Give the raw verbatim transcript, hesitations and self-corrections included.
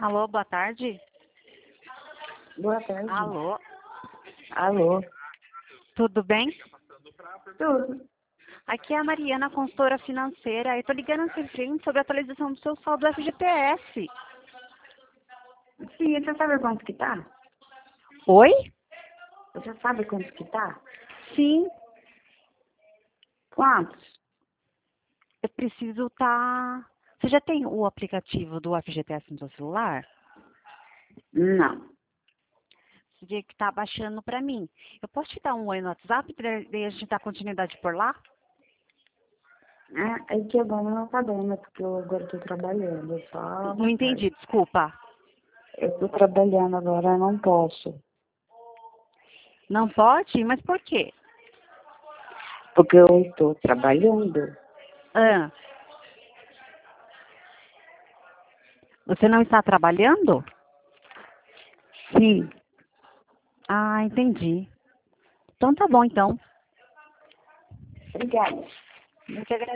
Alô, boa tarde. Boa tarde. Alô, Alô. tudo bem? Tudo. Aqui é a Mariana, consultora financeira. Eu tô ligando aqui sobre a atualização do seu saldo do F G T S. Sim, você sabe quanto que tá? Oi? Você sabe quanto que tá? Sim, Quantos? eu preciso tá... Você já tem o aplicativo do F G T S no seu celular? Não. Você tinha que estar baixando para mim. Eu posso te dar um oi no WhatsApp para daí a gente dar continuidade por lá? É, é que agora não tá dando, porque eu agora tô trabalhando. É só Não mais entendi, tarde. desculpa. Eu tô trabalhando agora, eu não posso. Não pode? Mas por quê? Porque eu estou trabalhando. Ah, você não está trabalhando? Sim. Ah, entendi. Então tá bom, então. Obrigada. Eu que agradeço.